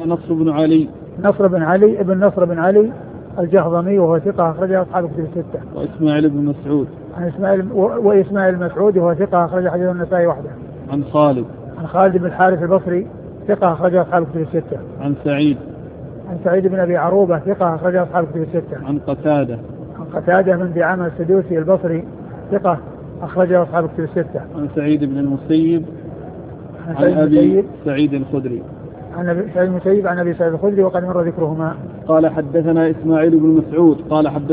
نصر بن علي. نصر بن علي ابن نصر بن علي الجهضمي وهو ثقة أخرجه أصحاب الكتب الستة. وإسماعيل بن مسعود. وإسماعيل المسعودي وهو ثقة أخرج حديث النسائي وحده. عن خالد. عن خالد بن الحارث البصري ثقة أخرجه أصحاب الكتب الستة. عن سعيد. عن سعيد بن أبي عروبة ثقة أخرجه أصحاب الكتب الستة. عن قتادة. عن قتادة بن دعامة السدوسي البصري ثقة أخرجه أصحاب الكتب الستة. عن سعيد بن المسيب. عن أبي سعيد الخدري. عن سعيد المسيب عن أبي سعيد الخدري وقد مر ذكرهما. قال حدثنا إسماعيل بن مسعود قال حدثنا